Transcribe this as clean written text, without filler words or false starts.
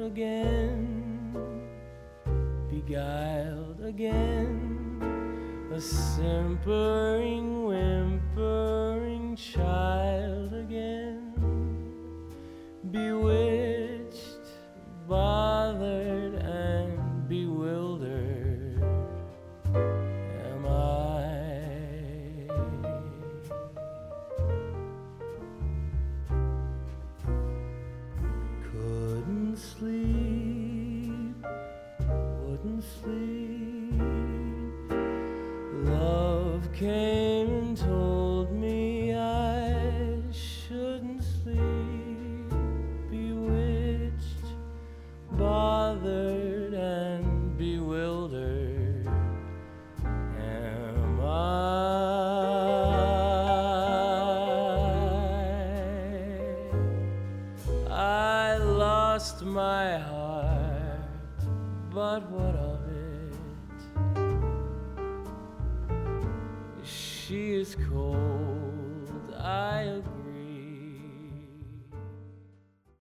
again, beguiled again, a simpering, whimpering child again, bewitched, bothered, and bewildered am I. Couldn't sleep, wouldn't sleep. Love came and told me I shouldn't sleep. Bewitched, bothered, and bewildered am I lost my heart, but what of it? She is cold, I agree.